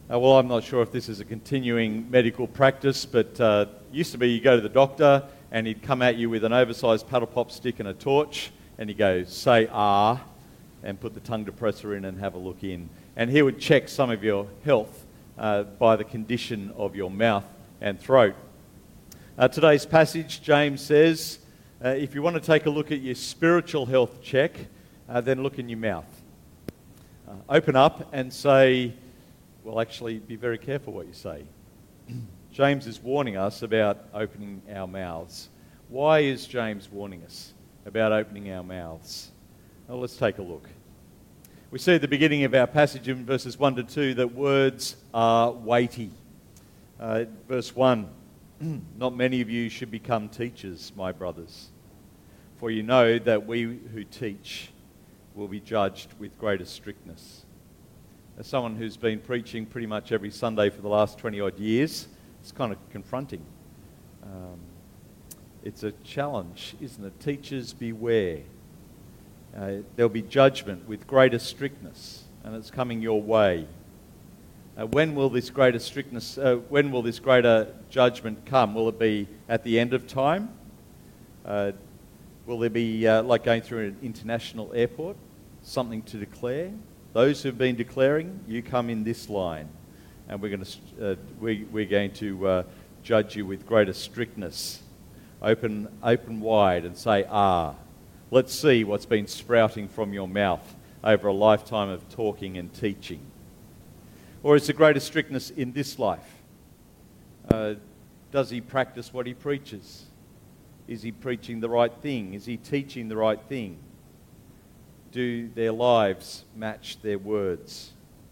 Well, I'm not sure if this is a continuing medical practice, but used to be you go to the doctor and he'd come at you with an oversized paddle pop stick and a torch, and he'd go, say ah, and put the tongue depressor in and have a look in. And he would check some of your health by the condition of your mouth and throat. Today's passage, James says, if you want to take a look at your spiritual health check, then look in your mouth. Open up and say, well, actually, be very careful what you say. James is warning us about opening our mouths. Why is James warning us about opening our mouths? Well, let's take a look. We see at the beginning of our passage in verses 1 to 2 that words are weighty. Verse 1, not many of you should become teachers, my brothers, for you know that we who teach will be judged with greater strictness. As someone who's been preaching pretty much every Sunday for the last 20-odd years, it's kind of confronting. It's a challenge, isn't it? Teachers, beware. There'll be judgment with greater strictness, and it's coming your way. When will this greater strictness, when will this greater judgment come? Will it be at the end of time? Will there be, like going through an international airport, something to declare? Those who've been declaring, you come in this line, and we're going to judge you with greater strictness. Open wide and say, ah. Let's see what's been sprouting from your mouth over a lifetime of talking and teaching. Or is the greater strictness in this life? Does he practice what he preaches? Is he preaching the right thing? Is he teaching the right thing? Do their lives match their words?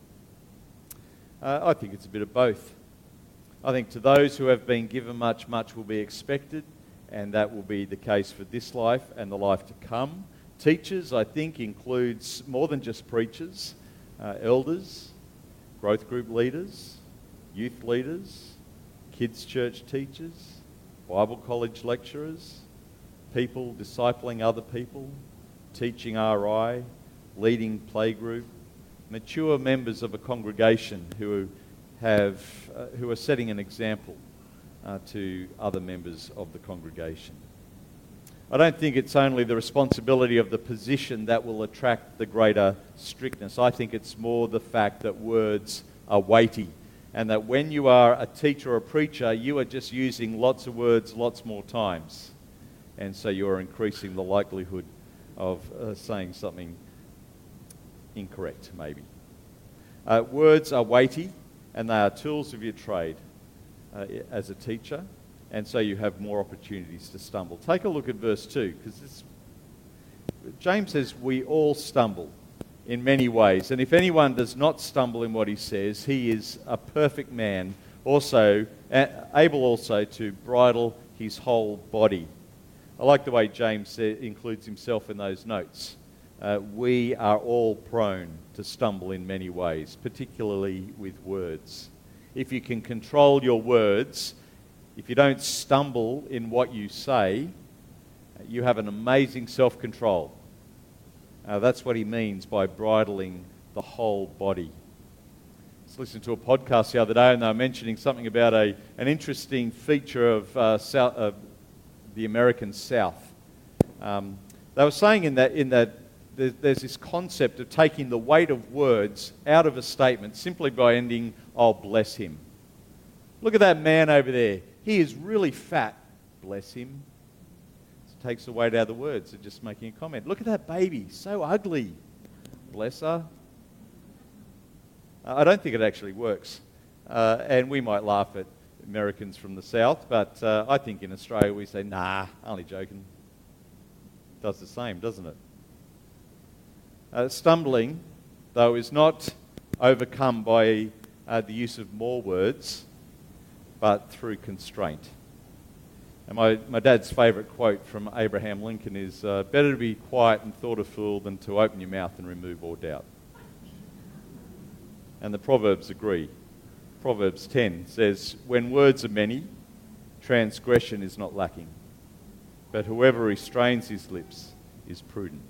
I think it's a bit of both. I think to those who have been given much, much will be expected, and that will be the case for this life and the life to come. Teachers, I think, includes more than just preachers, elders, growth group leaders, youth leaders, kids' church teachers, Bible college lecturers, people discipling other people, teaching RI, leading playgroup, mature members of a congregation who are setting an example to other members of the congregation. I don't think it's only the responsibility of the position that will attract the greater strictness. I think it's more the fact that words are weighty, and that when you are a teacher or a preacher, you are just using lots of words lots more times. And so you are increasing the likelihood of saying something incorrect, maybe. Words are weighty, and they are tools of your trade as a teacher, and so you have more opportunities to stumble. Take a look at verse 2, because James says we all stumble in many ways, and if anyone does not stumble in what he says, he is a perfect man, also able also to bridle his whole body. I like the way James includes himself in those notes. We are all prone to stumble in many ways, particularly with words. If you can control your words, if you don't stumble in what you say, you have an amazing self-control. That's what he means by bridling the whole body. I was listening to a podcast the other day, and they were mentioning something about an interesting feature of the American South. They were saying in that there's this concept of taking the weight of words out of a statement simply by ending, "Oh, bless him." Look at that man over there. He is really fat. Bless him. It takes the weight out of the words of just making a comment. Look at that baby. So ugly. Bless her. I don't think it actually works. And we might laugh at Americans from the South, but I think in Australia we say, nah, only joking. Does the same, doesn't it? Stumbling, though, is not overcome by the use of more words, but through constraint. And my dad's favourite quote from Abraham Lincoln is, better to be quiet and thought a fool than to open your mouth and remove all doubt. And the Proverbs agree. Proverbs 10 says, when words are many, transgression is not lacking, but whoever restrains his lips is prudent.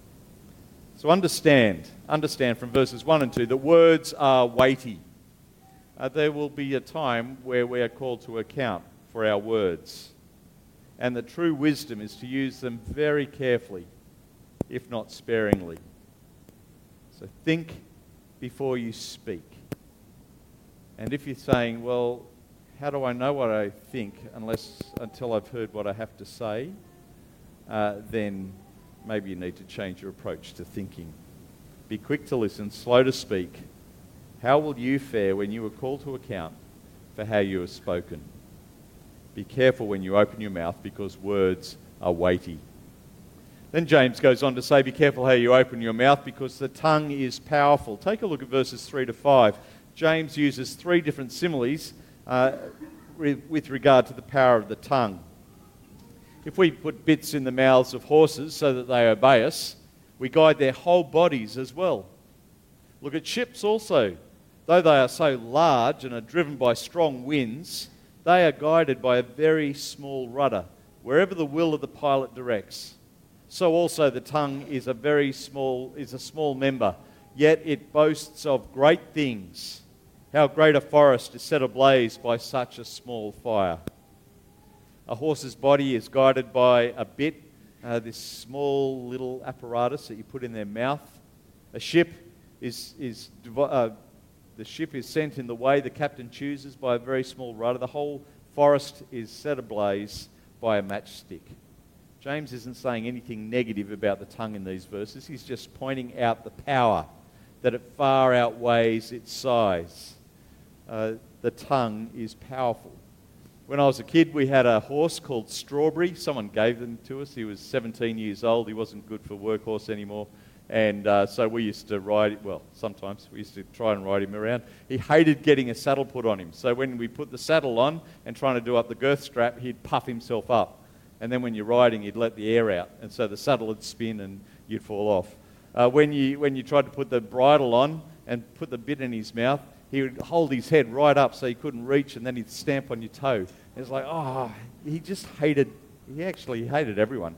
So understand from verses 1 and 2 that words are weighty. there will be a time where we are called to account for our words. And the true wisdom is to use them very carefully, if not sparingly. So think before you speak. And if you're saying, well, how do I know what I think until I've heard what I have to say, then maybe you need to change your approach to thinking. Be quick to listen, slow to speak. How will you fare when you are called to account for how you have spoken? Be careful when you open your mouth, because words are weighty. Then James goes on to say, be careful how you open your mouth, because the tongue is powerful. Take a look at verses 3 to 5. James uses 3 different similes with regard to the power of the tongue. If we put bits in the mouths of horses so that they obey us, we guide their whole bodies as well. Look at ships also. Though they are so large and are driven by strong winds, they are guided by a very small rudder, wherever the will of the pilot directs. So also the tongue is a small member, yet it boasts of great things. How great a forest is set ablaze by such a small fire. A horse's body is guided by a bit, this small little apparatus that you put in their mouth. A ship the ship is sent in the way the captain chooses by a very small rudder. The whole forest is set ablaze by a matchstick. James isn't saying anything negative about the tongue in these verses. He's just pointing out the power, that it far outweighs its size. The tongue is powerful. When I was a kid, we had a horse called Strawberry. Someone gave them to us. He was 17 years old. He wasn't good for workhorse anymore. And so we used to ride, sometimes we used to try and ride him around. He hated getting a saddle put on him. So when we put the saddle on and trying to do up the girth strap, he'd puff himself up. And then when you're riding, he'd let the air out. And so the saddle would spin and you'd fall off. When you tried to put the bridle on and put the bit in his mouth, he would hold his head right up so he couldn't reach, and then he'd stamp on your toe. It's like, he actually hated everyone.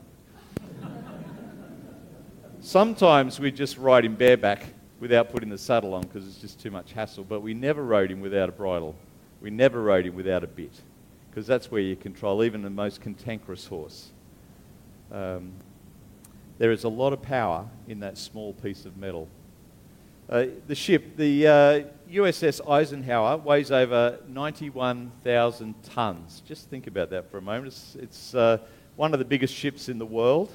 Sometimes we just ride him bareback without putting the saddle on because it's just too much hassle, but we never rode him without a bridle. We never rode him without a bit, because that's where you control even the most cantankerous horse. There is a lot of power in that small piece of metal. The ship, the USS Eisenhower, weighs over 91,000 tons. Just think about that for a moment. It's one of the biggest ships in the world.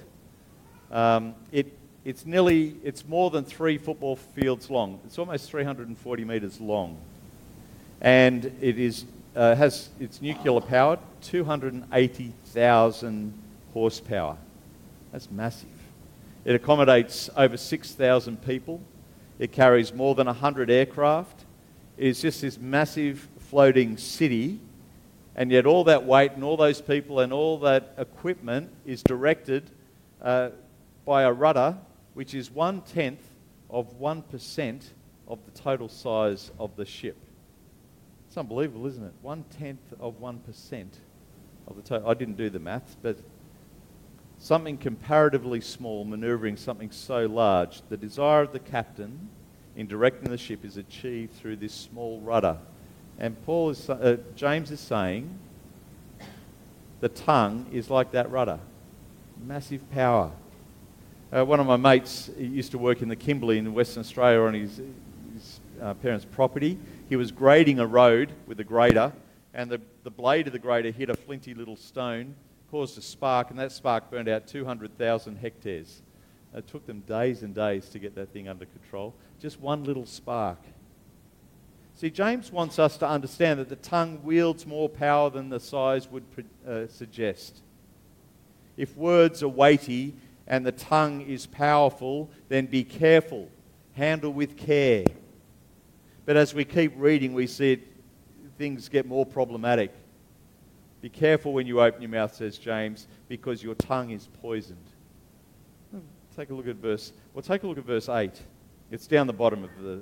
It's more than 3 football fields long. It's almost 340 metres long. And it it's nuclear powered, 280,000 horsepower. That's massive. It accommodates over 6,000 people. It carries more than 100 aircraft. It is just this massive floating city, and yet all that weight and all those people and all that equipment is directed by a rudder, which is 1/10 of 1% of the total size of the ship. It's unbelievable, isn't it? 1/10 of 1% of the total. I didn't do the maths, but something comparatively small manoeuvring something so large. The desire of the captain in directing the ship is achieved through this small rudder. And James is saying the tongue is like that rudder. Massive power. One of my mates, he used to work in the Kimberley in Western Australia on his parents' property. He was grading a road with a grader, and the blade of the grader hit a flinty little stone, caused a spark, and that spark burned out 200,000 hectares. It took them days and days to get that thing under control. Just one little spark. See, James wants us to understand that the tongue wields more power than the size would suggest. If words are weighty and the tongue is powerful, then be careful. Handle with care. But as we keep reading, we see things get more problematic. Be careful when you open your mouth, says James, because your tongue is poisoned. Take a look at verse 8. It's down the bottom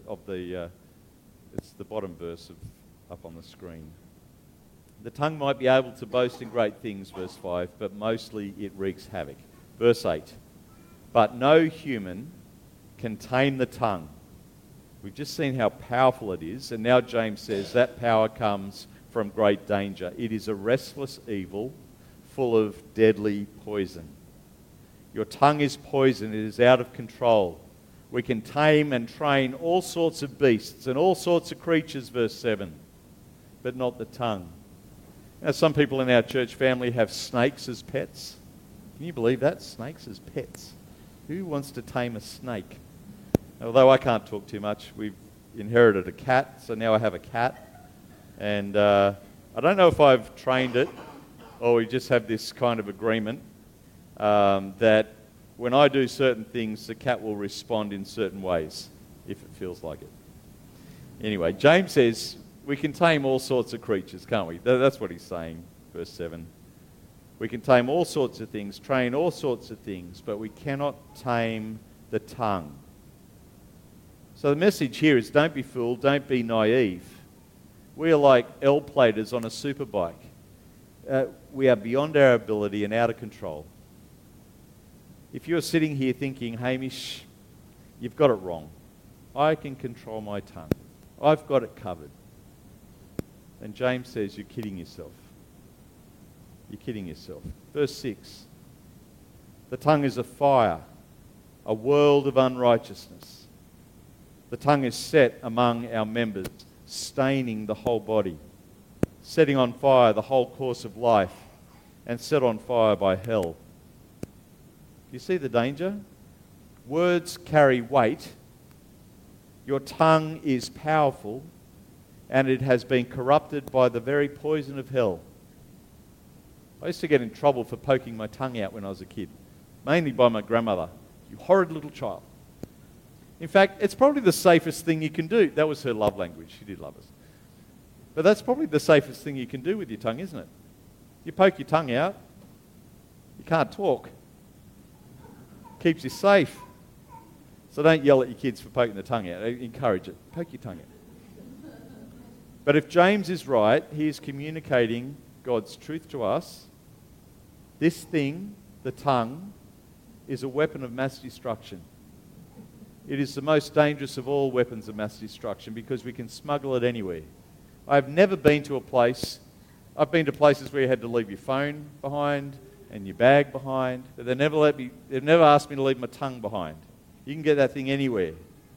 it's the bottom verse up on the screen. The tongue might be able to boast in great things, verse 5, but mostly it wreaks havoc. Verse 8. But no human can tame the tongue. We've just seen how powerful it is, and now James says that power comes from great danger. It is a restless evil full of deadly poison. Your tongue is poison, it is out of control. We can tame and train all sorts of beasts and all sorts of creatures, verse 7, but not the tongue. Now, some people in our church family have snakes as pets. Can you believe that? Snakes as pets. Who wants to tame a snake? Although I can't talk too much, we've inherited a cat, so now I have a cat. And I don't know if I've trained it or we just have this kind of agreement that when I do certain things, the cat will respond in certain ways, if it feels like it. Anyway, James says we can tame all sorts of creatures, can't we? That's what he's saying, verse 7. We can tame all sorts of things, train all sorts of things, but we cannot tame the tongue. So the message here is don't be fooled, don't be naive. We are like L-platers on a superbike. We are beyond our ability and out of control. If you're sitting here thinking, Hamish, you've got it wrong. I can control my tongue. I've got it covered. And James says you're kidding yourself. You're kidding yourself. Verse 6. The tongue is a fire, a world of unrighteousness. The tongue is set among our members, staining the whole body, setting on fire the whole course of life, and set on fire by hell. You see the danger? Words carry weight. Your tongue is powerful, and it has been corrupted by the very poison of hell. I used to get in trouble for poking my tongue out when I was a kid, mainly by my grandmother. You horrid little child. In fact, it's probably the safest thing you can do. That was her love language. She did love us. But that's probably the safest thing you can do with your tongue, isn't it? You poke your tongue out, you can't talk. Keeps you safe. So don't yell at your kids for poking the tongue out. Encourage it. Poke your tongue out. But if James is right, he is communicating God's truth to us. This thing, the tongue, is a weapon of mass destruction. It is the most dangerous of all weapons of mass destruction because we can smuggle it anywhere. I've never been to a place, I've been to places where you had to leave your phone behind and your bag behind, but they've never asked me to leave my tongue behind. You can get that thing anywhere.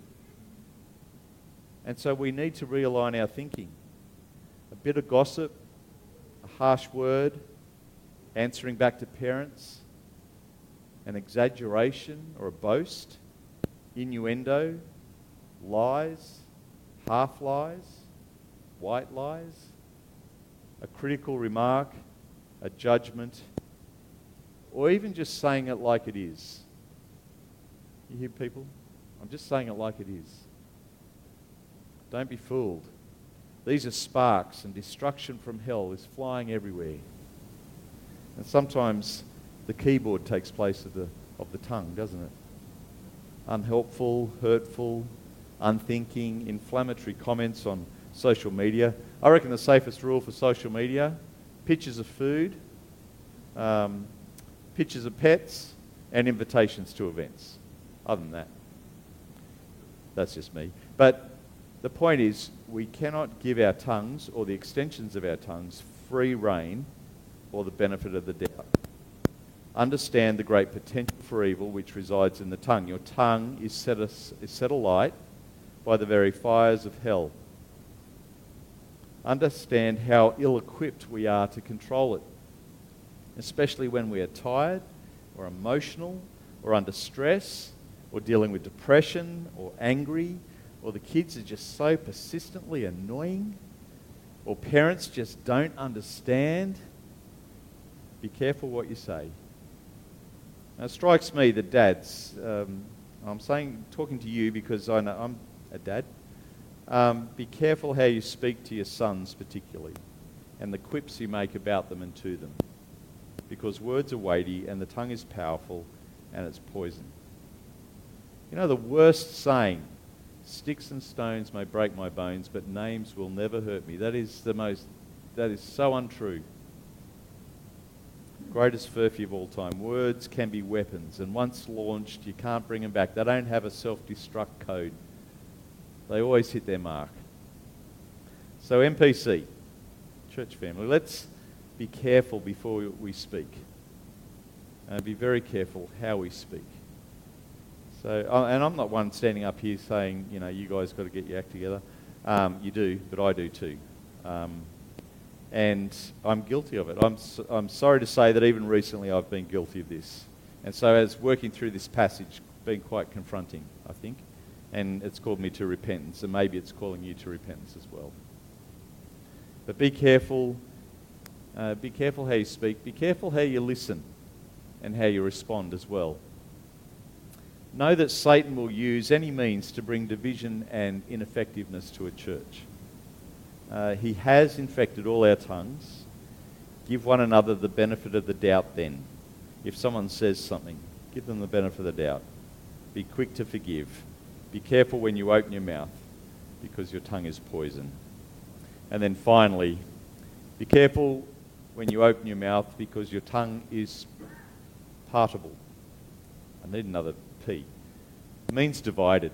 And so we need to realign our thinking. A bit of gossip, a harsh word, answering back to parents, an exaggeration or a boast, innuendo, lies, half lies, white lies, a critical remark, a judgment, or even just saying it like it is. You hear people? I'm just saying it like it is. Don't be fooled. These are sparks, and destruction from hell is flying everywhere. And sometimes the keyboard takes place of the tongue, doesn't it? Unhelpful, hurtful, unthinking, inflammatory comments on social media. I reckon the safest rule for social media, pictures of food, pictures of pets, and invitations to events. Other than that, that's just me. But the point is, we cannot give our tongues or the extensions of our tongues free rein or the benefit of the doubt. Understand the great potential for evil which resides in the tongue. Your tongue is set alight by the very fires of hell. Understand how ill-equipped we are to control it, especially when we are tired or emotional or under stress or dealing with depression or angry, or the kids are just so persistently annoying, or parents just don't understand. Be careful what you say. Now, it strikes me that dads, talking to you because I know I'm a dad, be careful how you speak to your sons particularly, and the quips you make about them and to them, because words are weighty and the tongue is powerful and it's poison. You know, the worst saying, sticks and stones may break my bones, but names will never hurt me. That is so untrue. Greatest furphy of all time. Words can be weapons, and once launched, you can't bring them back. They don't have a self-destruct code. They always hit their mark. So MPC, church family, let's be careful before we speak. Be very careful how we speak. So, and I'm not one standing up here saying, you guys got to get your act together. You do, but I do too. And I'm guilty of it. I'm sorry to say that even recently I've been guilty of this. And so as working through this passage, been quite confronting, I think. And it's called me to repentance, and maybe it's calling you to repentance as well. But be careful. Be careful how you speak. Be careful how you listen and how you respond as well. Know that Satan will use any means to bring division and ineffectiveness to a church. He has infected all our tongues. Give one another the benefit of the doubt then. If someone says something, give them the benefit of the doubt. Be quick to forgive. Be careful when you open your mouth, because your tongue is poison. And then finally, be careful when you open your mouth, because your tongue is partible. I need another P. It means divided.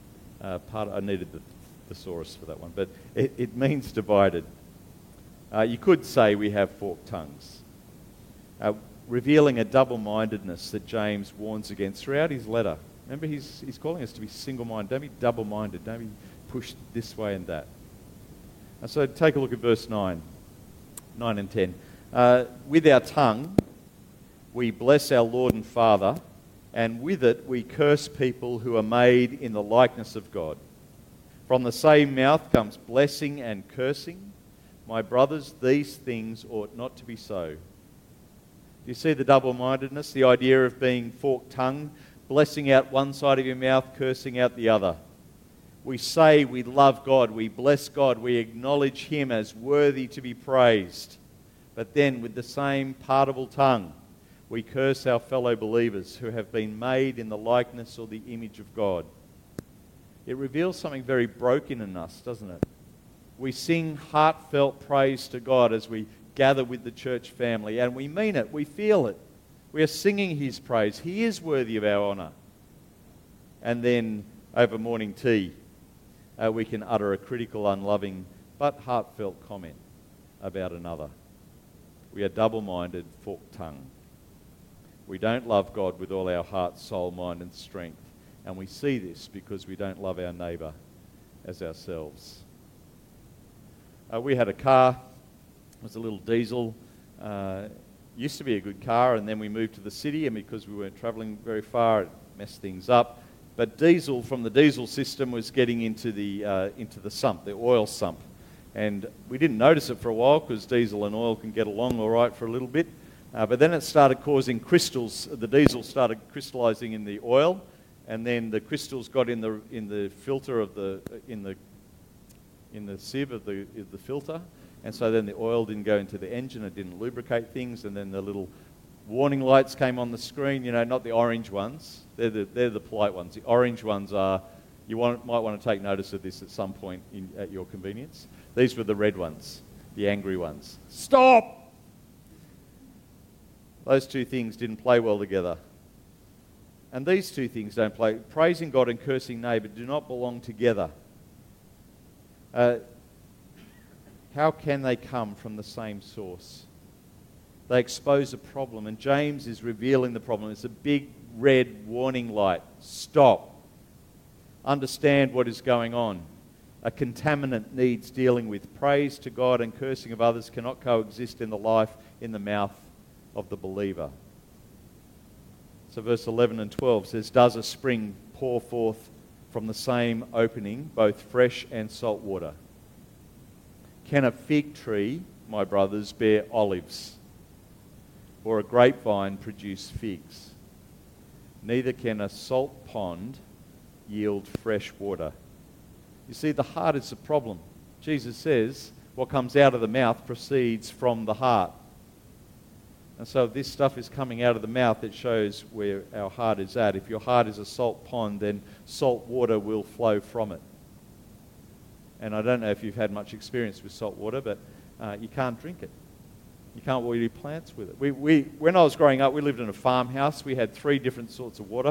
I needed the thesaurus for that one, but it means divided. You could say we have forked tongues, revealing a double-mindedness that James warns against throughout his letter. Remember, he's calling us to be single-minded. Don't be double-minded. Don't be pushed this way and that. And so take a look at verse 9 and 10. With our tongue, we bless our Lord and Father, and with it we curse people who are made in the likeness of God. From the same mouth comes blessing and cursing. My brothers, these things ought not to be so. Do you see the double-mindedness, the idea of being forked-tongued, blessing out one side of your mouth, cursing out the other? We say we love God, we bless God, we acknowledge Him as worthy to be praised. But then with the same partible tongue, we curse our fellow believers who have been made in the likeness or the image of God. It reveals something very broken in us, doesn't it? We sing heartfelt praise to God as we gather with the church family, and we mean it, we feel it. We are singing His praise. He is worthy of our honour. And then over morning tea, we can utter a critical, unloving, but heartfelt comment about another. We are double-minded, forked-tongued. We don't love God with all our heart, soul, mind and strength. And we see this because we don't love our neighbour as ourselves. We had a car. It was a little diesel. Used to be a good car, and then we moved to the city, and because we weren't travelling very far, it messed things up. But diesel from the diesel system was getting into the sump, the oil sump. And we didn't notice it for a while because diesel and oil can get along all right for a little bit. But then it started causing crystals. The diesel started crystallising in the oil, and then the crystals got in the filter of in the sieve of the filter, and so then the oil didn't go into the engine. It didn't lubricate things, and then the little warning lights came on the screen. Not the orange ones. They're the polite ones. The orange ones are might want to take notice of this at some point at your convenience. These were the red ones, the angry ones. Stop! Those two things didn't play well together. And these two things don't play. Praising God and cursing neighbour do not belong together. How can they come from the same source? They expose a problem, and James is revealing the problem. It's a big red warning light. Stop. Understand what is going on. A contaminant needs dealing with. Praise to God and cursing of others cannot coexist in the mouth of the believer. So verse 11 and 12 says, does a spring pour forth from the same opening both fresh and salt water? Can a fig tree, my brothers, bear olives, or a grapevine produce figs? Neither can a salt pond yield fresh water. You see, the heart is the problem. Jesus says what comes out of the mouth proceeds from the heart. And so if this stuff is coming out of the mouth, it shows where our heart is at. If your heart is a salt pond, then salt water will flow from it. And I don't know if you've had much experience with salt water, but you can't drink it. You can't water your plants with it. When I was growing up, we lived in a farmhouse. We had 3 different sorts of water.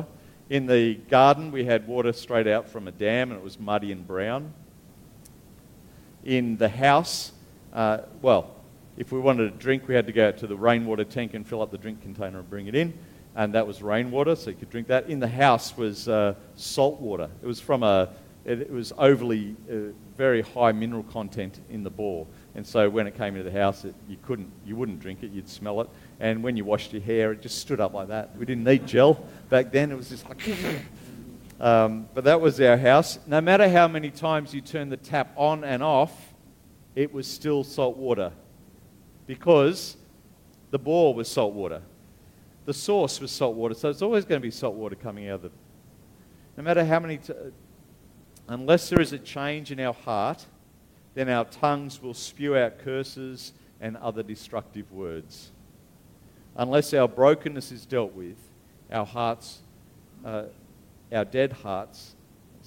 In the garden, we had water straight out from a dam, and it was muddy and brown. In the house, if we wanted a drink, we had to go out to the rainwater tank and fill up the drink container and bring it in, and that was rainwater, so you could drink that. In the house was salt water. It was it was overly very high mineral content in the bore, and so when it came into the house, you wouldn't drink it, you'd smell it, and when you washed your hair, it just stood up like that. We didn't need gel back then. It was just like. But that was our house. No matter how many times you turned the tap on and off, it was still salt water, because the bore was salt water. The source was salt water, so it's always going to be salt water coming out of it. No matter how many... Unless there is a change in our heart, then our tongues will spew out curses and other destructive words. Unless our brokenness is dealt with, unless our dead hearts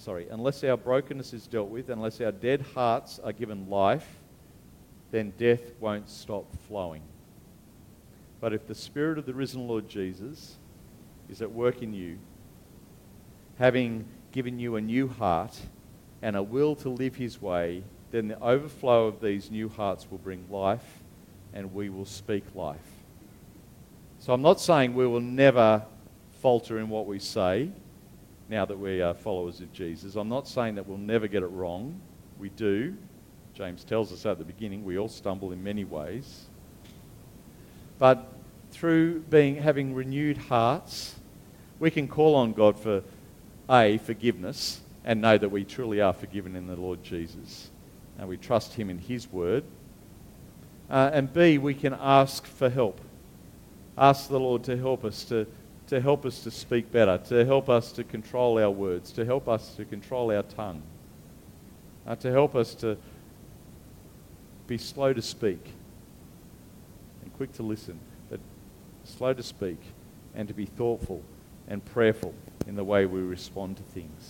are given life, then death won't stop flowing. But if the Spirit of the risen Lord Jesus is at work in you, having given you a new heart and a will to live his way, then the overflow of these new hearts will bring life, and we will speak life. So I'm not saying we will never falter in what we say now that we are followers of Jesus. I'm not saying that we'll never get it wrong. We do. James tells us at the beginning, we all stumble in many ways. But through having renewed hearts, we can call on God for forgiveness, and know that we truly are forgiven in the Lord Jesus. And we trust him in his word. And B, we can ask for help. Ask the Lord to help us to speak better, to help us to control our words, to help us to control our tongue, to help us to be slow to speak and quick to listen, but slow to speak, and to be thoughtful and prayerful in the way we respond to things.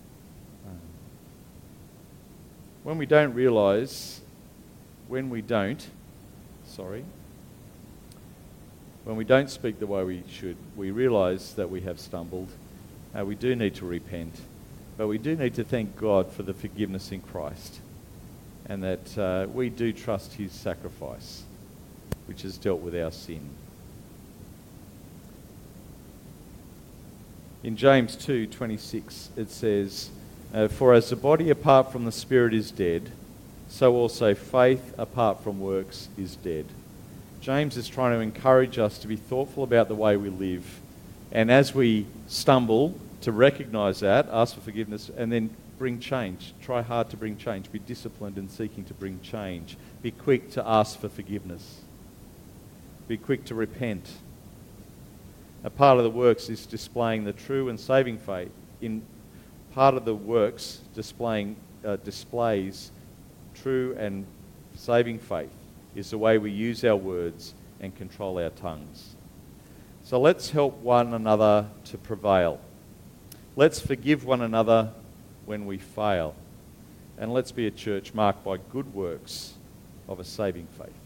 When we don't speak the way we should, we realise that we have stumbled. We do need to repent, but we do need to thank God for the forgiveness in Christ, and that we do trust his sacrifice, which has dealt with our sin. In James 2:26, it says, "For as the body apart from the Spirit is dead, so also faith apart from works is dead." James is trying to encourage us to be thoughtful about the way we live, and as we stumble, to recognise that, ask for forgiveness, and then bring change. Try hard to bring change. Be disciplined in seeking to bring change. Be quick to ask for forgiveness. Be quick to repent. A part of the works is displaying the true and saving faith. Part of the works displays true and saving faith is the way we use our words and control our tongues. So let's help one another to prevail. Let's forgive one another when we fail. And let's be a church marked by good works of a saving faith.